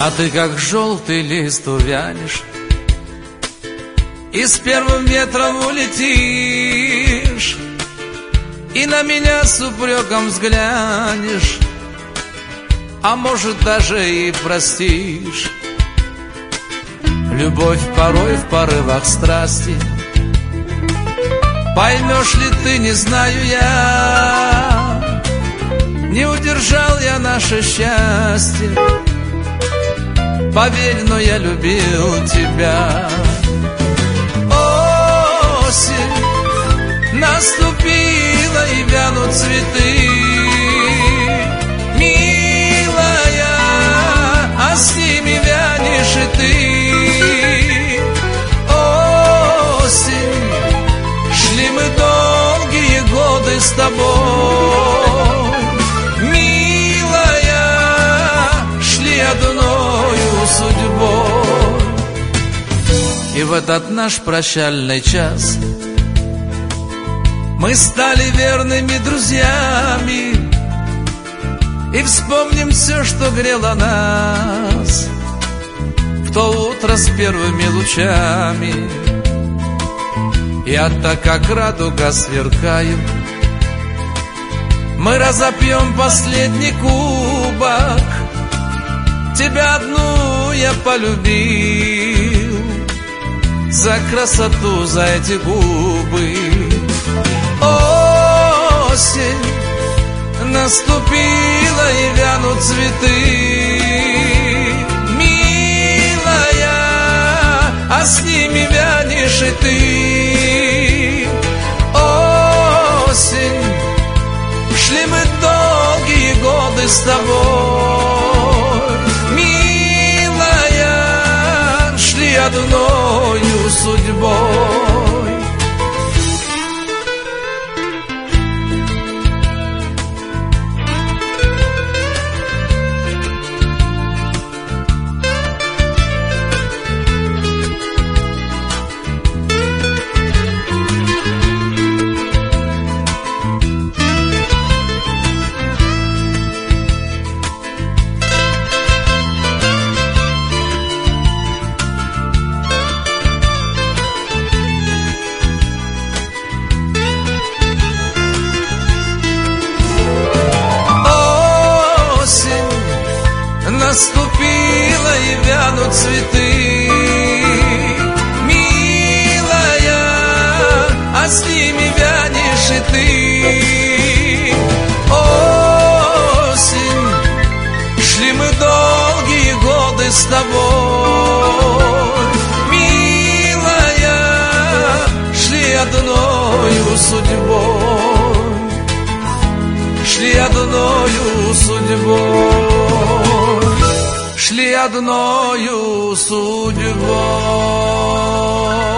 А ты как желтый лист увянешь и с первым ветром улетишь, и на меня с упреком взглянешь, а может даже и простишь. Любовь порой в порывах страсти, поймешь ли ты, не знаю я. Не удержал я наше счастье, поверь, но я любил тебя. Осень наступила, и вянут цветы, милая, а с ними вянешь и ты. Осень, шли мы долгие годы с тобой, милая, шли одною судьбой. И в этот наш прощальный час мы стали верными друзьями, и вспомним все, что грело нас в то утро с первыми лучами. Я-то как радуга сверкаю, мы разопьем последний кубок, тебя одну я полюбил за красоту, за эти губы. Осень наступила, и вянут цветы, милая, а с ними вянешь и ты. Осень, шли мы долгие годы с тобой, милая, шли одною судьбой. Наступила, и вянут цветы, милая, а с ними вянешь и ты. Осень, шли мы долгие годы с тобой, милая, шли одною судьбой, шли одною судьбой, шли одною судьбой.